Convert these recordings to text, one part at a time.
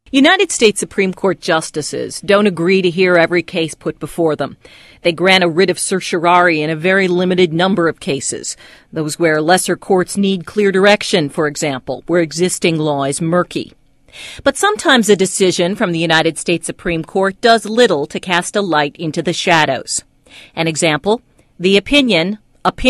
United States Supreme Court justices don't agree to hear every case put before them. They grant a writ of certiorari in a very limited number of cases, those where lesser courts need clear direction, for example, where existing law is murky. But sometimes a decision from the United States Supreme Court does little to cast a light into the shadows. An example, the opinions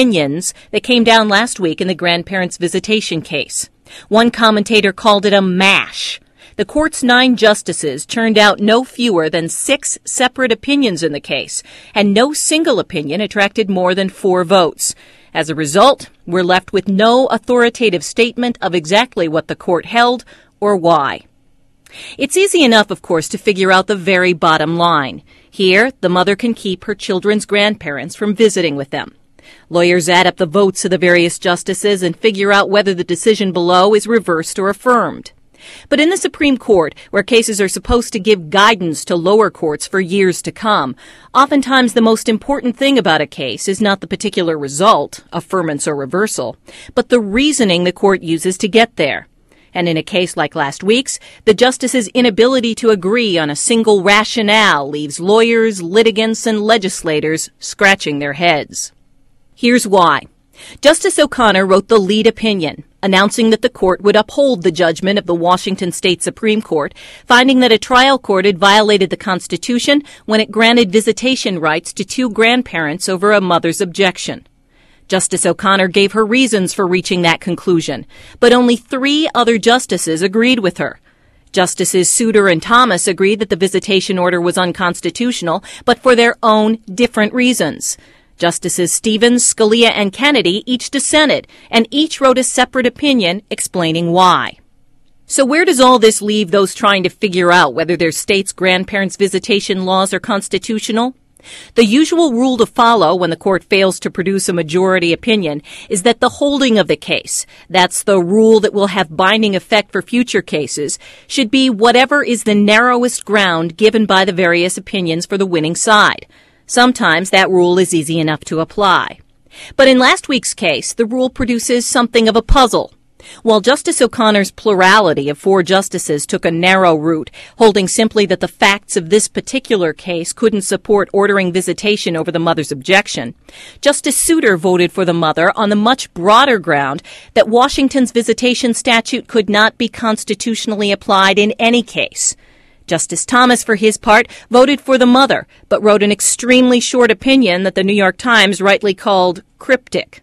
that came down last week in the grandparents' visitation case. One commentator called it a mash. The court's 9 justices turned out no fewer than 6 separate opinions in the case, and no single opinion attracted more than 4 votes. As a result, we're left with no authoritative statement of exactly what the court held or why. It's easy enough, of course, to figure out the very bottom line. Here, the mother can keep her children's grandparents from visiting with them. Lawyers add up the votes of the various justices and figure out whether the decision below is reversed or affirmed. But in the Supreme Court, where cases are supposed to give guidance to lower courts for years to come, oftentimes the most important thing about a case is not the particular result, affirmance or reversal, but the reasoning the court uses to get there. And in a case like last week's, the justices' inability to agree on a single rationale leaves lawyers, litigants, and legislators scratching their heads. Here's why. Justice O'Connor wrote the lead opinion, announcing that the court would uphold the judgment of the Washington State Supreme Court, finding that a trial court had violated the Constitution when it granted visitation rights to 2 grandparents over a mother's objection. Justice O'Connor gave her reasons for reaching that conclusion, but only 3 other justices agreed with her. Justices Souter and Thomas agreed that the visitation order was unconstitutional, but for their own different reasons. Justices Stevens, Scalia, and Kennedy each dissented, and each wrote a separate opinion explaining why. So where does all this leave those trying to figure out whether their state's grandparents' visitation laws are constitutional? The usual rule to follow when the court fails to produce a majority opinion is that the holding of the case, that's the rule that will have binding effect for future cases, should be whatever is the narrowest ground given by the various opinions for the winning side. Sometimes that rule is easy enough to apply. But in last week's case, the rule produces something of a puzzle. While Justice O'Connor's plurality of 4 justices took a narrow route, holding simply that the facts of this particular case couldn't support ordering visitation over the mother's objection, Justice Souter voted for the mother on the much broader ground that Washington's visitation statute could not be constitutionally applied in any case. Justice Thomas, for his part, voted for the mother, but wrote an extremely short opinion that the New York Times rightly called cryptic.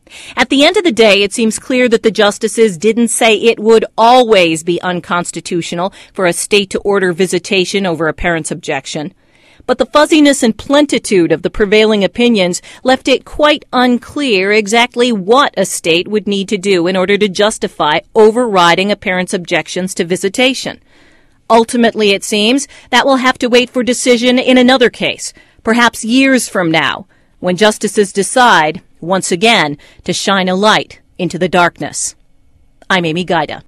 At the end of the day, it seems clear that the justices didn't say it would always be unconstitutional for a state to order visitation over a parent's objection. But the fuzziness and plentitude of the prevailing opinions left it quite unclear exactly what a state would need to do in order to justify overriding a parent's objections to visitation. Ultimately, it seems, that will have to wait for decision in another case, perhaps years from now, when justices decide, once again, to shine a light into the darkness. I'm Amy Gaida.